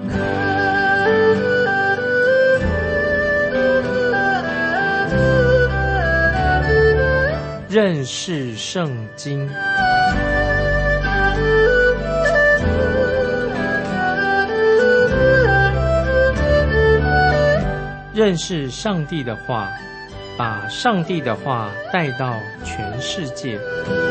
认识圣经。认识上帝的话，把上帝的话带到全世界。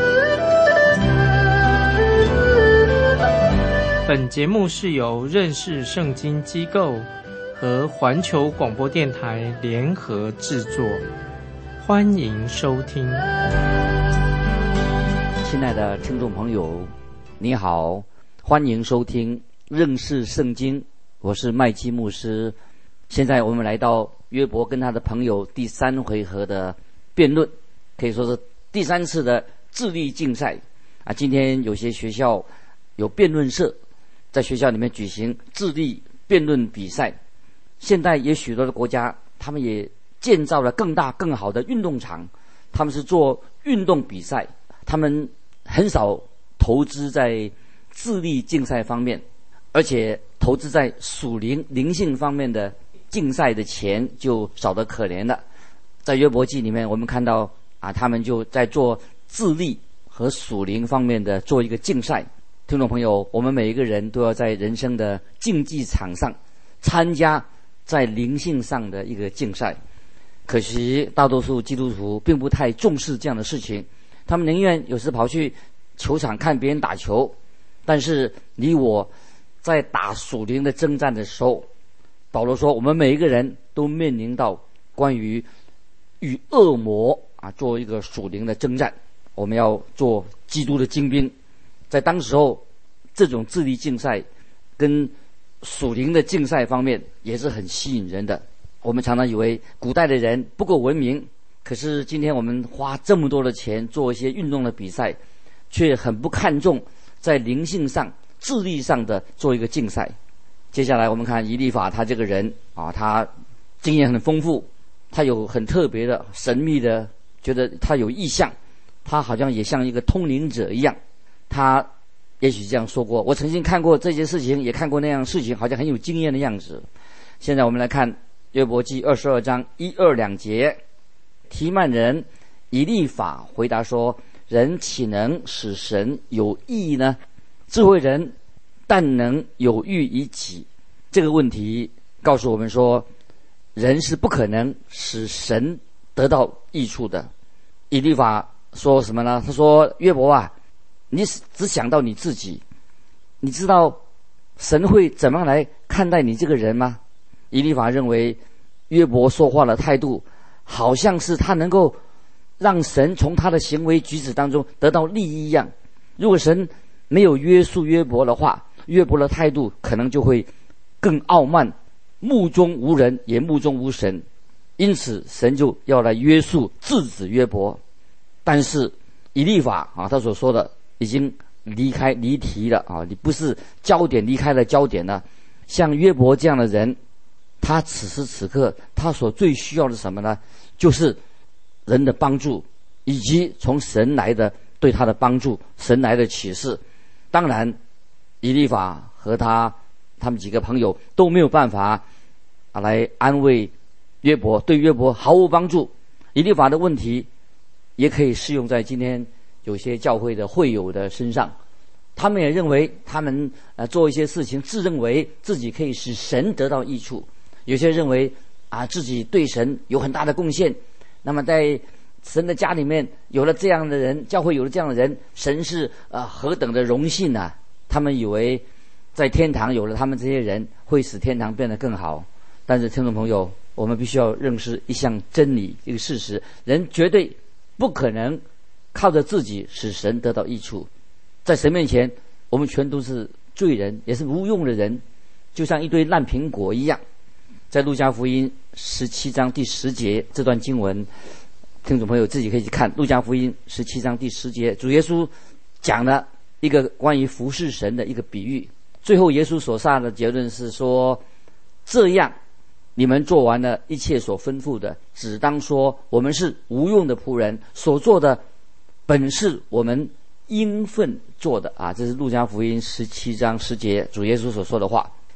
本节目是由认识圣经机构和环球广播电台联合制作，欢迎收听。 亲爱的听众朋友，你好，欢迎收听认识圣经，我是麦基牧师。现在我们来到约伯跟他的朋友第3回合的辩论，可以说是第3次的智力竞赛啊。今天有些学校有辩论社，在学校里面举行智力辩论比赛。现在也许多的国家，他们也建造了更大更好的运动场，他们是做运动比赛，他们很少投资在智力竞赛方面，而且投资在属灵性方面的竞赛的钱就少得可怜了。在约伯记里面，我们看到他们就在做智力和属灵方面的做一个竞赛。听众朋友，我们每一个人都要在人生的竞技场上参加在灵性上的一个竞赛。可惜大多数基督徒并不太重视这样的事情，他们宁愿有时跑去球场看别人打球，但是你我在打属灵的征战的时候，保罗说我们每一个人都面临到关于与恶魔做一个属灵的征战，我们要做基督的精兵。在当时候，这种智力竞赛跟属灵的竞赛方面也是很吸引人的。我们常常以为古代的人不够文明，可是今天我们花这么多的钱做一些运动的比赛，却很不看重在灵性上智力上的做一个竞赛。接下来我们看以利法，他这个人他经验很丰富，他有很特别的神秘的，觉得他有异象，他好像也像一个通灵者一样。他也许这样说过，我曾经看过这些事情，也看过那样的事情，好像很有经验的样子。现在我们来看约伯记22章1、2、2节。提曼人以利法回答说，人岂能使神有益呢？智慧人但能有益于己。这个问题告诉我们说，人是不可能使神得到益处的。以利法说什么呢？他说，约伯啊，你只想到你自己，你知道神会怎么样来看待你这个人吗？以利法认为约伯说话的态度好像是他能够让神从他的行为举止当中得到利益一样。如果神没有约束约伯的话，约伯的态度可能就会更傲慢，目中无人，也目中无神。因此神就要来约束制止约伯。但是以利法他所说的已经离题了你不是焦点，离开了焦点了。像约伯这样的人，他此时此刻他所最需要的是什么呢？就是人的帮助，以及从神来的对他的帮助，神来的启示。当然以利法和他们几个朋友都没有办法来安慰约伯，对约伯毫无帮助。以利法的问题也可以适用在今天有些教会的会友的身上，他们也认为他们做一些事情，自认为自己可以使神得到益处。有些认为自己对神有很大的贡献，那么在神的家里面有了这样的人，教会有了这样的人，神是何等的荣幸啊！他们以为在天堂有了他们这些人，会使天堂变得更好。但是听众朋友，我们必须要认识一项真理，一个事实，人绝对不可能靠着自己使神得到益处。在神面前，我们全都是罪人，也是无用的人，就像一堆烂苹果一样。在路加福音17章第10节这段经文，听众朋友自己可以去看路加福音17章第10节，主耶稣讲了一个关于服侍神的一个比喻。最后耶稣所下的结论是说，这样你们做完了一切所吩咐的，只当说我们是无用的仆人，所做的本是我们应分做的这是路加福音17章10节主耶稣所说的话。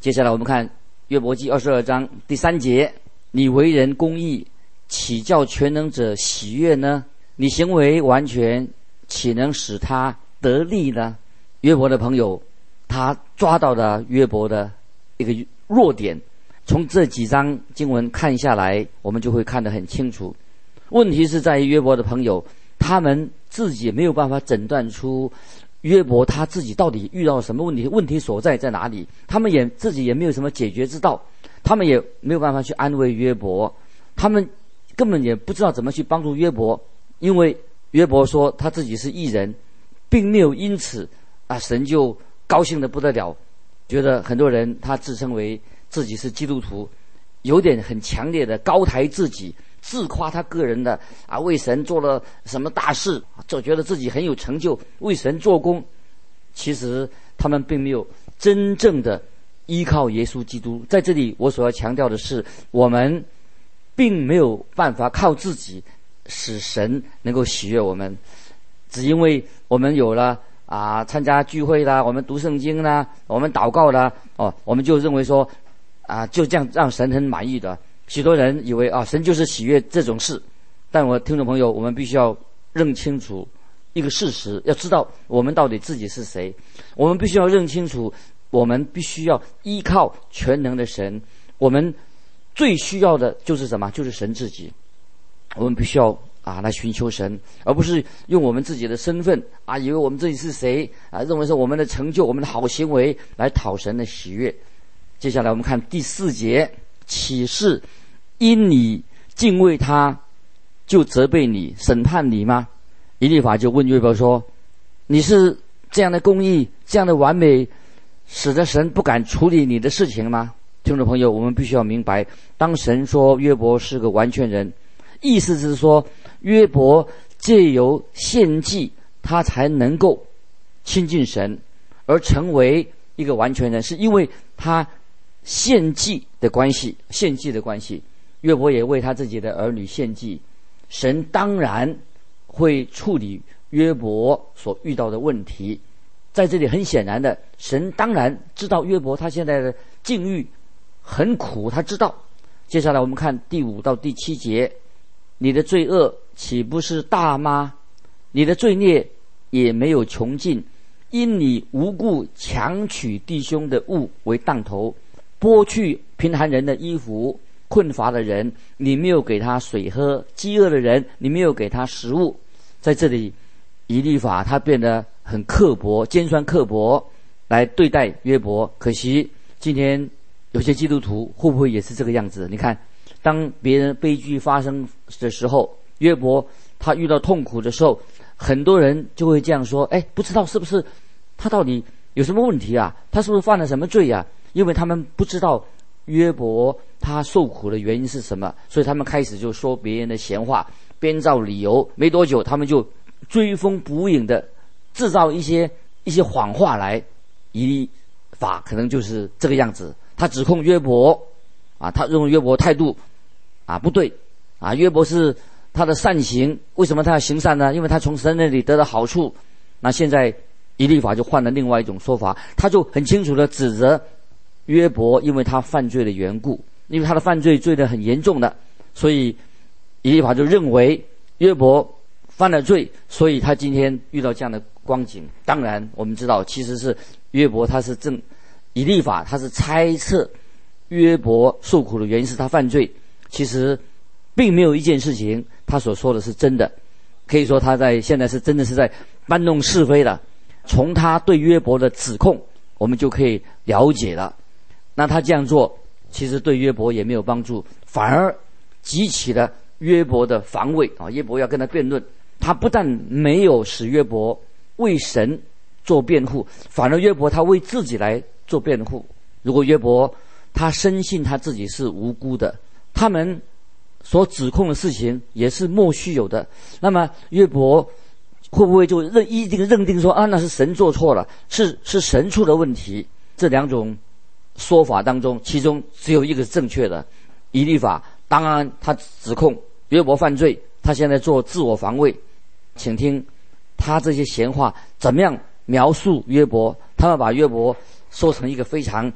接下来我们看约伯记22章第3节，你为人公义，岂叫全能者喜悦呢？你行为完全，岂能使他得利呢？约伯的朋友他抓到了约伯的一个弱点，从这几章经文看下来，我们就会看得很清楚。问题是在于约伯的朋友，他们自己没有办法诊断出约伯他自己到底遇到什么问题，问题所在哪里，他们自己也没有什么解决之道，他们也没有办法去安慰约伯，他们根本也不知道怎么去帮助约伯，因为约伯说他自己是义人，并没有因此神就高兴得不得了，觉得很多人他自称为自己是基督徒，有点很强烈的高抬自己，自夸他个人的为神做了什么大事，就觉得自己很有成就，为神做工。其实他们并没有真正的依靠耶稣基督。在这里我所要强调的是，我们并没有办法靠自己使神能够喜悦我们，只因为我们有了参加聚会啦，我们读圣经啦，我们祷告啦，我们就认为说就这样让神很满意的。许多人以为神就是喜悦这种事，但我听众朋友，我们必须要认清楚一个事实，要知道我们到底自己是谁。我们必须要认清楚，我们必须要依靠全能的神。我们最需要的就是什么？就是神自己。我们必须要来寻求神，而不是用我们自己的身份以为我们自己是谁认为说我们的成就、我们的好行为来讨神的喜悦。接下来我们看第4节，岂是因你敬畏他就责备你、审判你吗？以利法就问约伯说，你是这样的公义、这样的完美，使得神不敢处理你的事情吗？听众朋友，我们必须要明白，当神说约伯是个完全人，意思是说约伯借由献祭他才能够亲近神而成为一个完全人，是因为他献祭的关系。约伯也为他自己的儿女献祭，神当然会处理约伯所遇到的问题。在这里很显然的，神当然知道约伯他现在的境遇很苦，他知道。接下来我们看第5到第7节，你的罪恶岂不是大吗？你的罪孽也没有穷尽，因你无故强取弟兄的物为当头，剥去贫寒人的衣服，困乏的人你没有给他水喝，饥饿的人你没有给他食物。在这里以利法他变得很刻薄、尖酸刻薄来对待约伯。可惜今天有些基督徒会不会也是这个样子？你看，当别人悲剧发生的时候，约伯他遇到痛苦的时候，很多人就会这样说，不知道是不是他到底有什么问题啊？他是不是犯了什么罪啊？因为他们不知道约伯他受苦的原因是什么，所以他们开始就说别人的闲话，编造理由。没多久他们就追风捕影的制造一些谎话来。以利法可能就是这个样子，他指控约伯他认为约伯态度不对约伯是他的善行，为什么他要行善呢？因为他从神那里得到好处。那现在以利法就换了另外一种说法，他就很清楚的指责约伯，因为他犯罪的缘故，因为他的犯罪罪得很严重的，所以以利法就认为约伯犯了罪，所以他今天遇到这样的光景。当然我们知道，其实是约伯以利法他是猜测约伯受苦的原因是他犯罪，其实并没有一件事情他所说的是真的。可以说他现在是真的是在搬弄是非了。从他对约伯的指控我们就可以了解了，那他这样做其实对约伯也没有帮助，反而激起了约伯的防卫约伯要跟他辩论，他不但没有使约伯为神做辩护，反而约伯他为自己来做辩护。如果约伯他深信他自己是无辜的，他们所指控的事情也是莫须有的，那么约伯会不会就一定认定说那是神做错了，是神出的问题？这两种说法当中，其中只有一个是正确的。以利法当然他指控约伯犯罪，他现在做自我防卫。请听他这些闲话怎么样描述约伯。他们把约伯说成一个非常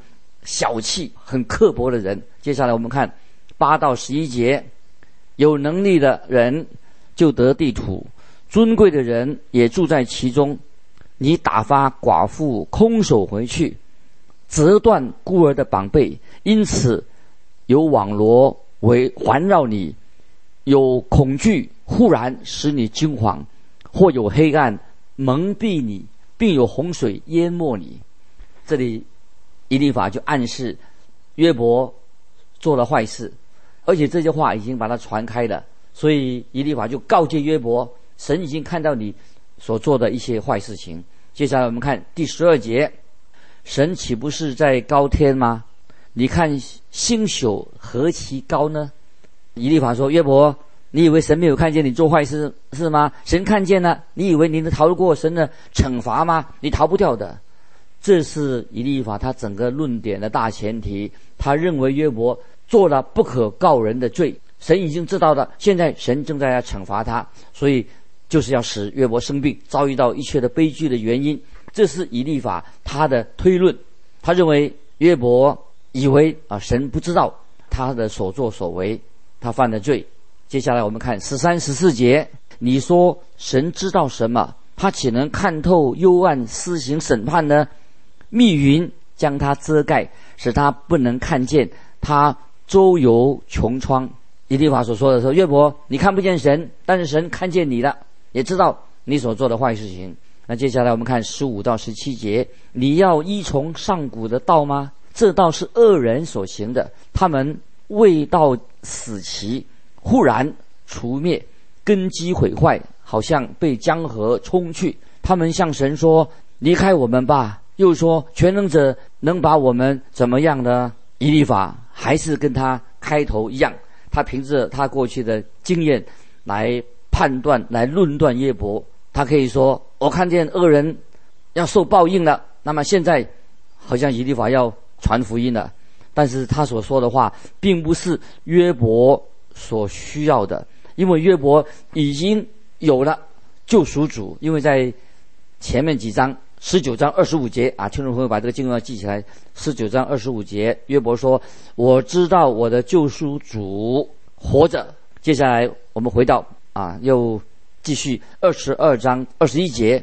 小气、很刻薄的人。接下来我们看8到11节，有能力的人就得地土，尊贵的人也住在其中。你打发寡妇空手回去，折断孤儿的膀臂，因此有网罗环绕你，有恐惧忽然使你惊惶，或有黑暗蒙蔽你，并有洪水淹没你。这里以利法就暗示约伯做了坏事，而且这些话已经把它传开了，所以以利法就告诫约伯，神已经看到你所做的一些坏事情。接下来我们看第12节，神岂不是在高天吗？你看星宿何其高呢？以利法说，约伯，你以为神没有看见你做坏事是吗？神看见了，你以为你能逃得过神的惩罚吗？你逃不掉的。这是以利法他整个论点的大前提，他认为约伯做了不可告人的罪，神已经知道了，现在神正在惩罚他，所以就是要使约伯生病，遭遇到一切的悲剧的原因。这是以利法他的推论，他认为约伯以为神不知道他的所作所为，他犯了罪。接下来我们看13、14节，你说神知道什么？他岂能看透幽暗施行审判呢？密云将他遮盖，使他不能看见，他周游穹苍。以利法所说的说，约伯，你看不见神，但是神看见你了，也知道你所做的坏事情。那接下来我们看15到17节，你要依从上古的道吗？这道是恶人所行的，他们未到死期，忽然除灭，根基毁坏，好像被江河冲去。他们向神说，离开我们吧，又说全能者能把我们怎么样呢？以利法还是跟他开头一样，他凭着他过去的经验来判断来论断约伯。他可以说，我看见恶人要受报应了，那么现在好像以利法要传福音了，但是他所说的话并不是约伯所需要的，因为约伯已经有了救赎主。因为在前面几章19章25节听众朋友把这个经文要记起来。19章25节，约伯说，我知道我的救赎主活着。接下来我们回到又继续22章21节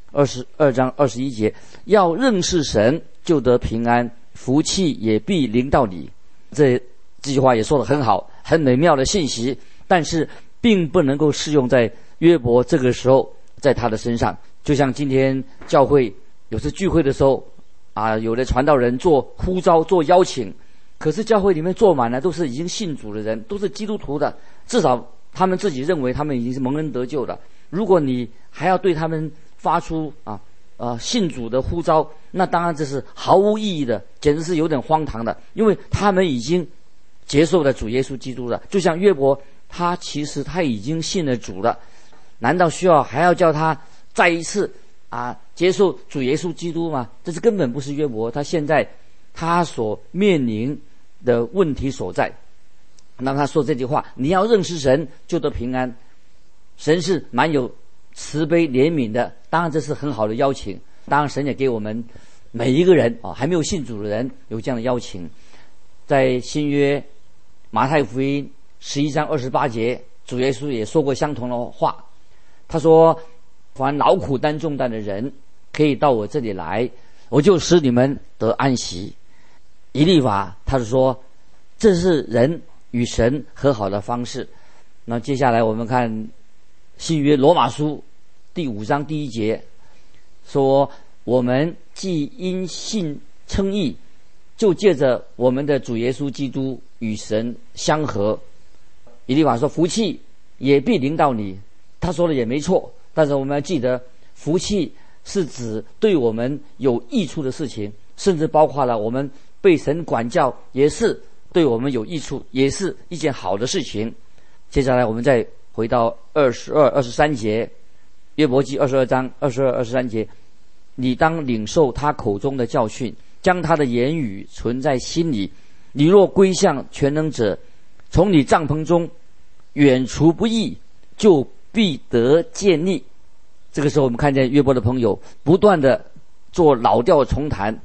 ，22章21节，要认识神就得平安，福气也必临到你。这句话也说得很好，很美妙的信息，但是并不能够适用在约伯这个时候在他的身上。就像今天教会有次聚会的时候有的传道人做呼召做邀请，可是教会里面坐满了都是已经信主的人，都是基督徒的，至少他们自己认为他们已经是蒙恩得救的。如果你还要对他们发出信主的呼召，那当然这是毫无意义的，简直是有点荒唐的，因为他们已经接受了主耶稣基督了。就像约伯，其实他已经信了主了，难道需要还要叫他再一次接受主耶稣基督吗？这是根本不是约伯他现在他所面临的问题所在。那他说这句话，你要认识神就得平安，神是蛮有慈悲怜悯的，当然这是很好的邀请，当然神也给我们每一个人还没有信主的人有这样的邀请。在新约马太福音11章28节，主耶稣也说过相同的话，他说，凡劳苦担重担的人可以到我这里来，我就使你们得安息。以利法他是说，这是人与神和好的方式。那接下来我们看新约罗马书第5章第1节，说，我们既因信称义，就借着我们的主耶稣基督与神相合。以利法说，福气也必临到你。他说的也没错，但是我们要记得，福气是指对我们有益处的事情，甚至包括了我们被神管教也是对我们有益处，也是一件好的事情。接下来我们再回到22、23节，约伯记22章22、23节，你当领受他口中的教训，将他的言语存在心里。你若归向全能者，从你帐篷中远除不义，就必得建立。这个时候我们看见约伯的朋友不断的做老调重弹，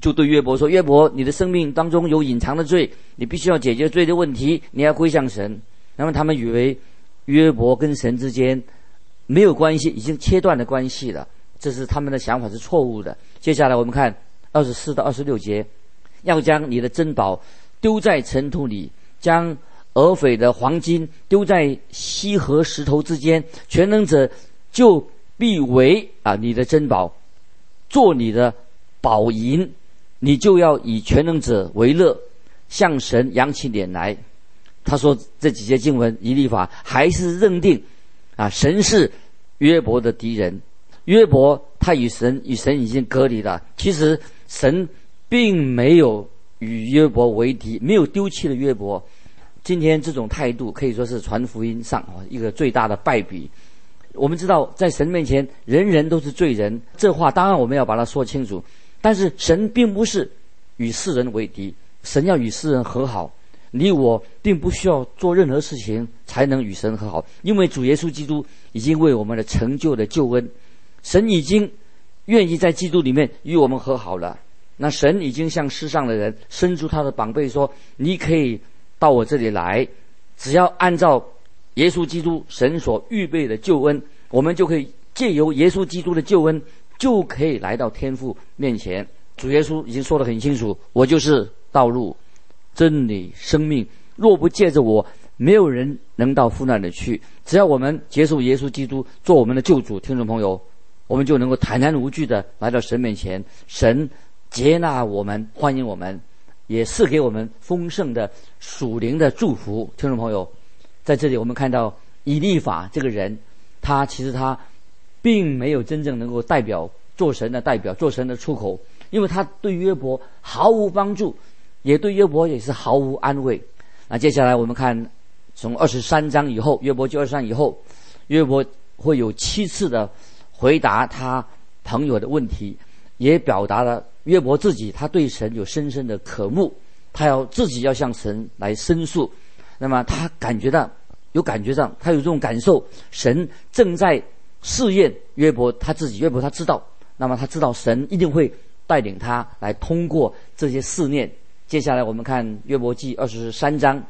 就对约伯说：约伯，你的生命当中有隐藏的罪，你必须要解决罪的问题，你要归向神。那么他们以为约伯跟神之间没有关系，已经切断了关系了，这是他们的想法是错误的。接下来我们看24到26节，要将你的珍宝丢在尘土里，将俄斐的黄金丢在溪和石头之间，全能者就必为你的珍宝，做你的宝银，你就要以全能者为乐，向神扬起脸来。他说这几节经文，以利法还是认定神是约伯的敌人。约伯他与神已经隔离了，其实神并没有与约伯为敌，没有丢弃了约伯。今天这种态度可以说是传福音上一个最大的败笔。我们知道在神面前人人都是罪人，这话当然我们要把它说清楚，但是神并不是与世人为敌，神要与世人和好。你我并不需要做任何事情才能与神和好，因为主耶稣基督已经为我们的成就了救恩，神已经愿意在基督里面与我们和好了。那神已经向世上的人伸出他的膀臂说，你可以到我这里来，只要按照耶稣基督神所预备的救恩，我们就可以借由耶稣基督的救恩就可以来到天父面前。主耶稣已经说得很清楚，我就是道路真理生命，若不借着我，没有人能到父那里去。只要我们接受耶稣基督做我们的救主，听众朋友，我们就能够坦然无惧的来到神面前，神接纳我们，欢迎我们，也赐给我们丰盛的属灵的祝福。听众朋友，在这里我们看到以利法这个人，他其实他并没有真正能够代表做神的代表，做神的出口，因为他对约伯毫无帮助，也对约伯也是毫无安慰。那接下来我们看从23章以后，约伯记23以后，约伯会有7次的回答他朋友的问题，也表达了约伯自己他对神有深深的渴慕，他自己要向神来申诉。那么他感觉到他有这种感受，神正在试验约伯他自己，约伯他知道，那么他知道神一定会带领他来通过这些试炼。接下来我们看约伯记23章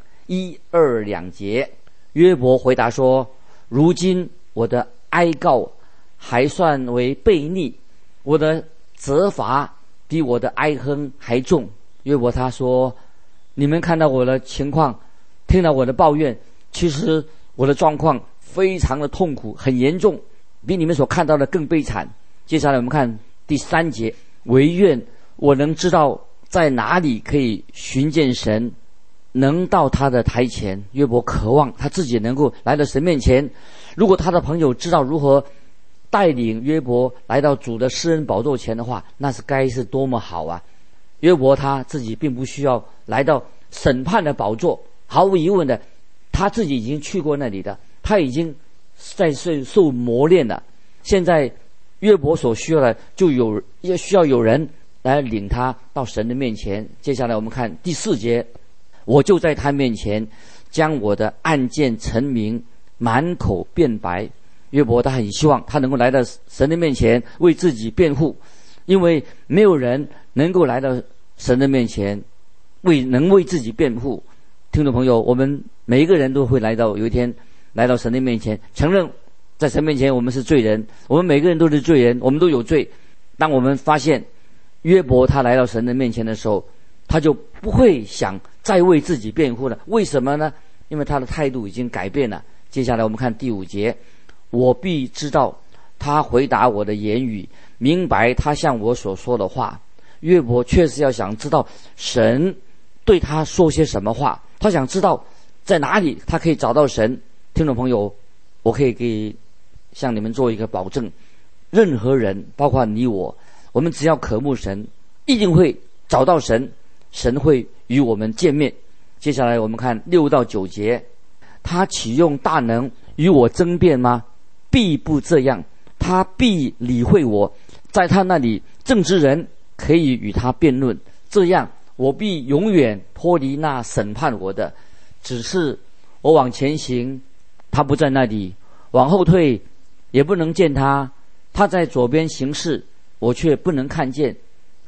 1、2、2节，约伯回答说，如今我的哀告还算为悖逆，我的责罚比我的哀哼还重。约伯他说，你们看到我的情况，听到我的抱怨，其实我的状况非常的痛苦，很严重，比你们所看到的更悲惨。接下来我们看第3节，惟愿我能知道在哪里可以寻见神，能到他的台前。约伯渴望他自己能够来到神面前，如果他的朋友知道如何带领约伯来到主的施恩宝座前的话，那是该是多么好啊。约伯他自己并不需要来到审判的宝座，毫无疑问的他自己已经去过那里的，他已经在受磨练了。现在约伯所需要的需要有人来领他到神的面前。接下来我们看第4节，我就在他面前将我的案件陈明，满口辩白。约伯他很希望他能够来到神的面前为自己辩护，因为没有人能够来到神的面前能为自己辩护。听众朋友，我们每一个人都会有一天来到神的面前，承认在神面前我们是罪人，我们每个人都是罪人，我们都有罪。当我们发现约伯他来到神的面前的时候，他就不会想再为自己辩护了。为什么呢？因为他的态度已经改变了。接下来我们看第5节，我必知道他回答我的言语，明白他向我所说的话。约伯确实要想知道神对他说些什么话，他想知道在哪里他可以找到神。听众朋友，我可以向你们做一个保证，任何人包括你我们只要渴慕神，一定会找到神，神会与我们见面。接下来我们看6到9节，他岂用大能与我争辩吗？必不这样，他必理会我，在他那里正直人可以与他辩论，这样我必永远脱离那审判我的。只是我往前行，他不在那里，往后退也不能见他，他在左边行事，我却不能看见。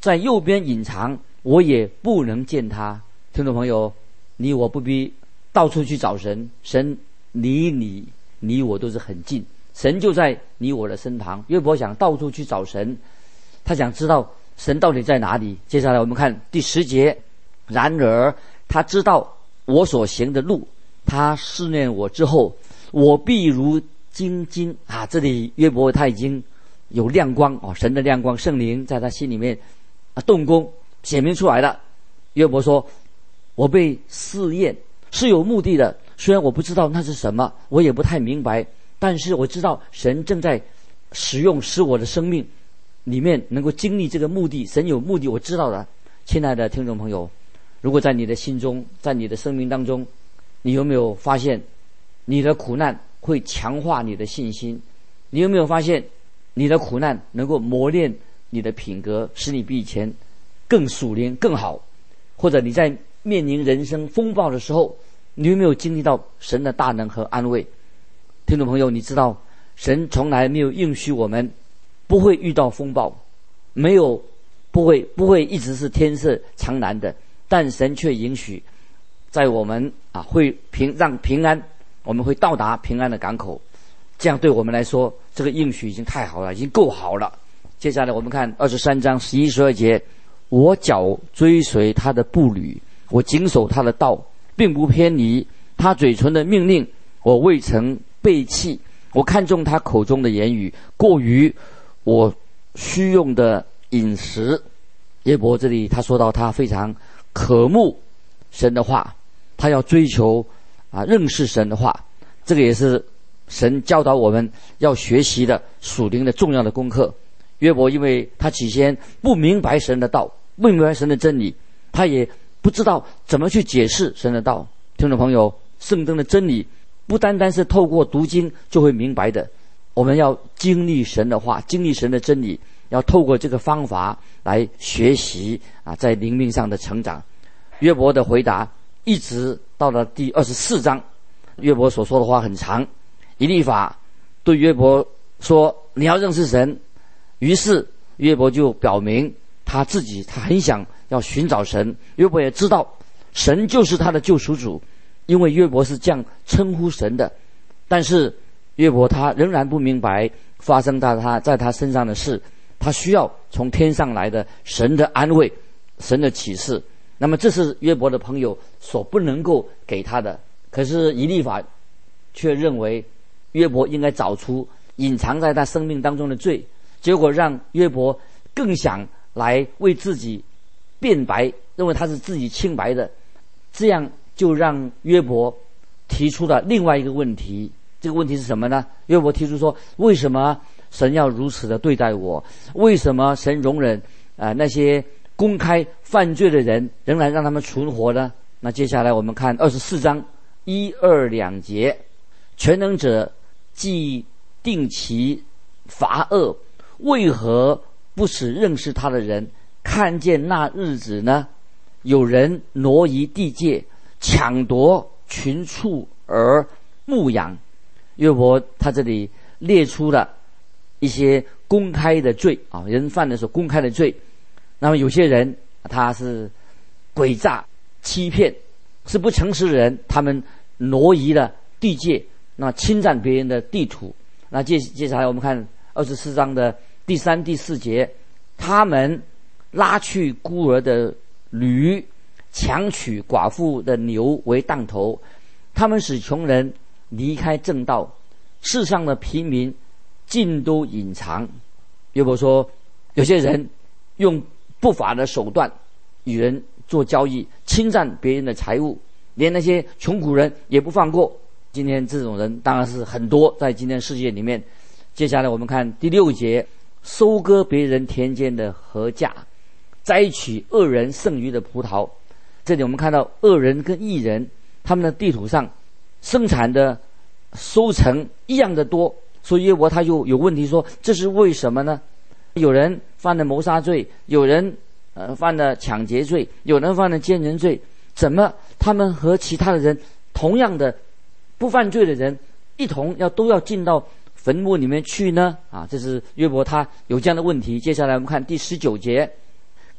在右边隐藏，我也不能见他。听众朋友，你我不必到处去找神，神离你我都是很近，神就在你我的身旁。约伯想到处去找神，他想知道神到底在哪里。接下来我们看第10节，然而他知道我所行的路，他试炼我之后，我必如精金啊！这里约伯他已经有亮光啊，神的亮光，圣灵在他心里面动工，显明出来了。约伯说：“我被试验是有目的的，虽然我不知道那是什么，我也不太明白，但是我知道神正在使我的生命里面能够经历这个目的。神有目的，我知道的。”亲爱的听众朋友，如果在你的心中，在你的生命当中，你有没有发现你的苦难会强化你的信心？你有没有发现你的苦难能够磨练你的品格，使你比以前更属灵更好？或者你在面临人生风暴的时候，你有没有经历到神的大能和安慰？听众朋友，你知道神从来没有应许我们不会遇到风暴，不会一直是天色常蓝的，但神却允许在我们会让平安，我们会到达平安的港口。这样对我们来说，这个应许已经太好了，已经够好了。接下来我们看23章11、12节，我脚追随他的步履，我谨守他的道，并不偏离他嘴唇的命令，我未曾背弃。我看重他口中的言语，过于我需用的饮食。约伯这里他说到他非常渴慕神的话，他要追求认识神的话，这个也是神教导我们要学习的属灵的重要的功课。约伯因为他起先不明白神的道，不明白神的真理，他也不知道怎么去解释神的道。听众朋友，圣经的真理不单单是透过读经就会明白的，我们要经历神的话，经历神的真理，要透过这个方法来学习在灵命上的成长。约伯的回答一直到了第24章，约伯所说的话很长。以利法对约伯说：“你要认识神。”于是约伯就表明他很想要寻找神。约伯也知道神就是他的救赎主，因为约伯是这样称呼神的。但是约伯他仍然不明白发生在他身上的事，他需要从天上来的神的安慰，神的启示。那么这是约伯的朋友所不能够给他的。可是以利法却认为约伯应该找出隐藏在他生命当中的罪，结果让约伯更想来为自己辩白，认为他是自己清白的。这样就让约伯提出了另外一个问题。这个问题是什么呢？约伯提出说：为什么神要如此的对待我？为什么神容忍那些公开犯罪的人仍然让他们存活呢？那接下来我们看24章1、2、2节，全能者既定其罚恶，为何不使认识他的人看见那日子呢？有人挪移地界，抢夺群畜而牧养。约伯他这里列出了一些公开的罪人犯的所公开的罪。那么有些人他是诡诈欺骗，是不诚实的人，他们挪移了地界，那侵占别人的地土。那接下来我们看24章的第3、第4节，他们拉去孤儿的驴，强取寡妇的牛为当头，他们使穷人离开正道，世上的平民尽都隐藏。约伯说，有些人用不法的手段与人做交易，侵占别人的财物，连那些穷苦人也不放过。今天这种人当然是很多，在今天世界里面。接下来我们看第6节，收割别人田间的禾稼，摘取恶人剩余的葡萄。这里我们看到恶人跟义人他们的地土上生产的收成一样的多，所以约伯他就有问题说，这是为什么呢？有人犯了谋杀罪，有人犯了抢劫罪，有人犯了奸人罪，怎么他们和其他的人同样的不犯罪的人一同都要进到坟墓里面去呢？这是约伯他有这样的问题。接下来我们看第19节，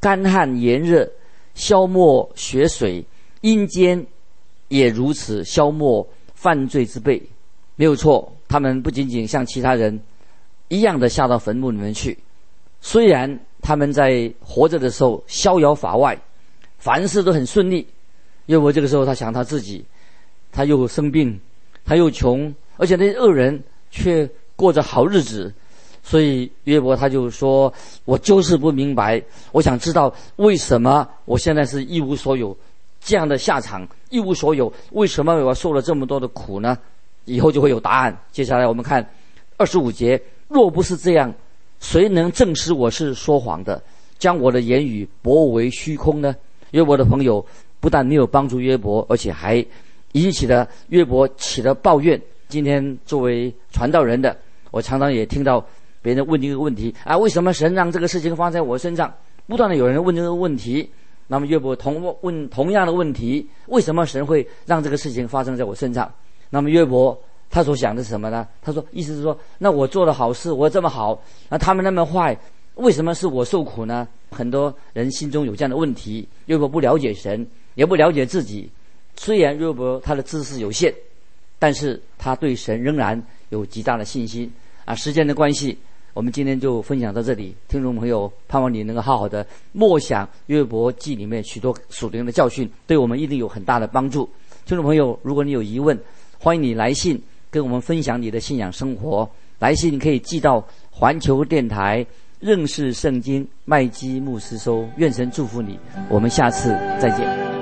干旱炎热，消没血水，阴间也如此消没犯罪之辈。没有错，他们不仅仅像其他人一样的下到坟墓里面去，虽然他们在活着的时候逍遥法外，凡事都很顺利。约伯这个时候他想他自己，他又生病，他又穷，而且那些恶人却过着好日子。所以约伯他就说，我就是不明白，我想知道为什么我现在是一无所有，这样的下场一无所有，为什么我受了这么多的苦呢？以后就会有答案。接下来我们看25节，若不是这样，谁能证实我是说谎的，将我的言语驳为虚空呢？约伯的朋友不但没有帮助约伯，而且还引起了约伯起了抱怨。今天作为传道人的，我常常也听到别人问这个问题啊，为什么神让这个事情发生在我身上？不断的有人问这个问题，那么约伯问同样的问题，为什么神会让这个事情发生在我身上？那么约伯他所想的是什么呢？他说，意思是说，那我做的好事，我这么好，那他们那么坏，为什么是我受苦呢？很多人心中有这样的问题。约伯不了解神，也不了解自己。虽然约伯他的知识有限，但是他对神仍然有极大的信心啊。时间的关系，我们今天就分享到这里。听众朋友，盼望你能够好好的默想约伯记里面许多属灵的教训，对我们一定有很大的帮助。听众朋友，如果你有疑问，欢迎你来信跟我们分享你的信仰生活。来信可以寄到环球电台认识圣经麦基牧师收。愿神祝福你，我们下次再见。